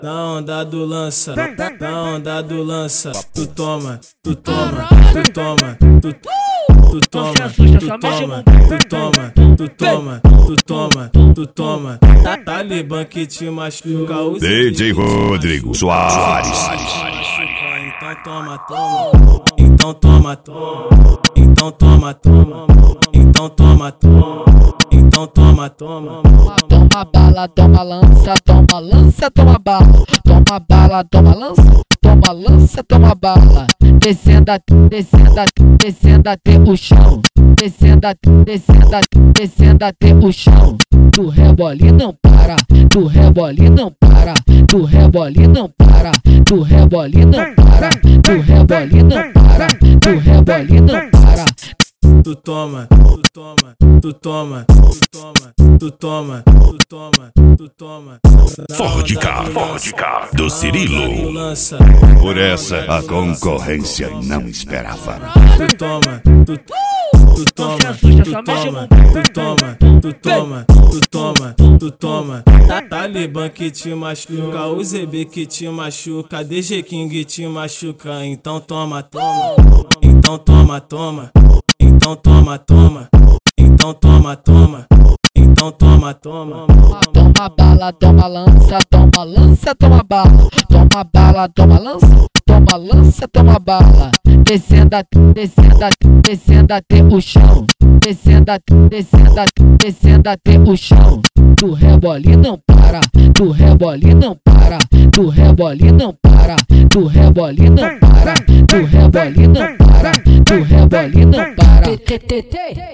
na onda do lança, na onda do lança. Tu toma, tu toma, tu toma, tu toma, tu toma, tu toma, tu toma, tu toma, tu toma. Talibã que te machuca, DJ Rodrigo Soares. Então toma, toma. Então toma, toma. Então toma, toma. Então toma, toma. Então toma, toma. Toma bala, toma lança, toma lança, toma bala. Toma bala, toma lança, toma lança, toma bala. Descendo, descendo, descendo até o chão. Descendo, descendo, descendo até o chão. Do rebole não para, do rebole não para, do rebole não para, do rebole não para, do rebole não para, do rebole não para. Tu toma, tu toma, tu toma, tu toma, tu toma, tu toma, tu toma. Ford Car do Cirilo. Por essa a concorrência não esperava. Tu toma, tu toma, tu toma, tu toma, tu toma, tu toma, tu toma. Talibã que te machuca, o ZB que te machuca, DG King te machuca. Então toma, toma. Então toma, toma. Então toma, toma. Então toma, toma. Então toma, toma. Toma bala, toma lança, toma lança, toma bala. Toma bala, toma lança, toma lança, toma bala. Descendo, descendo, descendo até o chão. Descendo, descendo, descendo até o chão. Do rebole não para, do rebole não para, do rebole não para, do rebole não para, do rebole não para, do rebole não para.